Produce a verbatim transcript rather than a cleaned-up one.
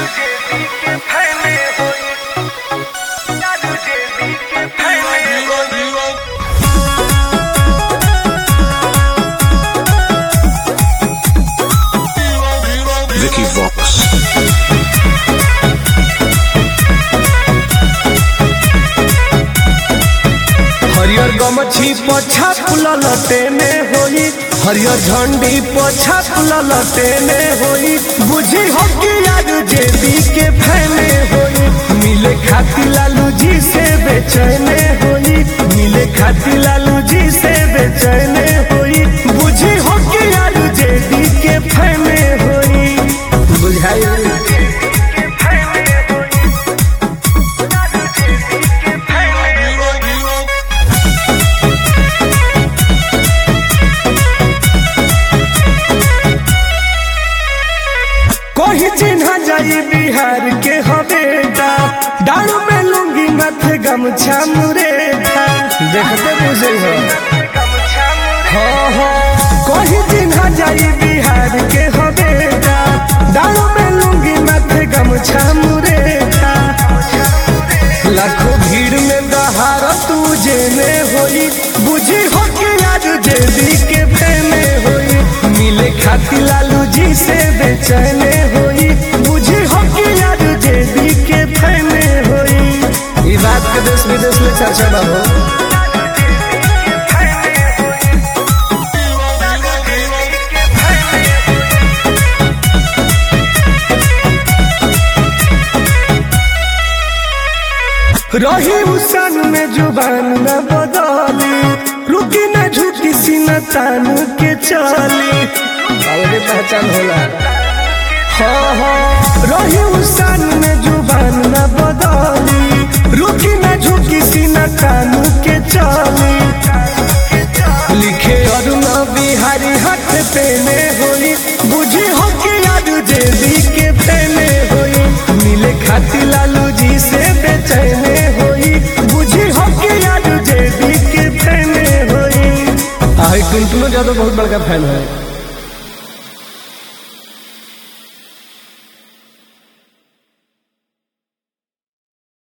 Vicky Vox. हरियर गमछी पछा ललटे में होई, हरियर झंडी पछा ललटे में होई। बुझी हो कि यार जेबी के फैने होई, मिले खाती लालू जी से बेचैने होई, मिले खाती लालू जी से बेचैने होई। बुझी हो कि यार जेबी के फैने होई, बुझाई कोई चिन्हा जाई बिहार के हवेटा, डाड़ू में लुंगी माथे गमछा मुरेठा। देखते बुझे हो हाँ हाँ कोई चिन्हा जाई बिहार के हवेटा, डाड़ू में लुंगी माथे गमछा मुरेठा। लाखों भीड़ में दहाड़ तू जेने होई, बुझी हो कि आज जेबी के फेने होई। मिले खाती लालू जी से बेचैने होई, बुझी हो कि आज जेबी के फैने होई। ये बात के देश विदेश में चर्चा ना हो। रही उसन में जुबान न बदली, रुकी न झुकी सीना तान के चली। पहचान होला हाँ हाँ रही उसन में जुबान न बदली, रुकी न झुकी सीना तान के चली। लिखे अरुण बिहारी हाथ पेने होई, बुझी हो कि याद जेबी के फैने होई। मिले खाती लालू जी से बेचैने होई, बुझी हो कि याद जेबी के फैने होई। आई टुनटुनो ज्यादा बहुत बड़का फैन है।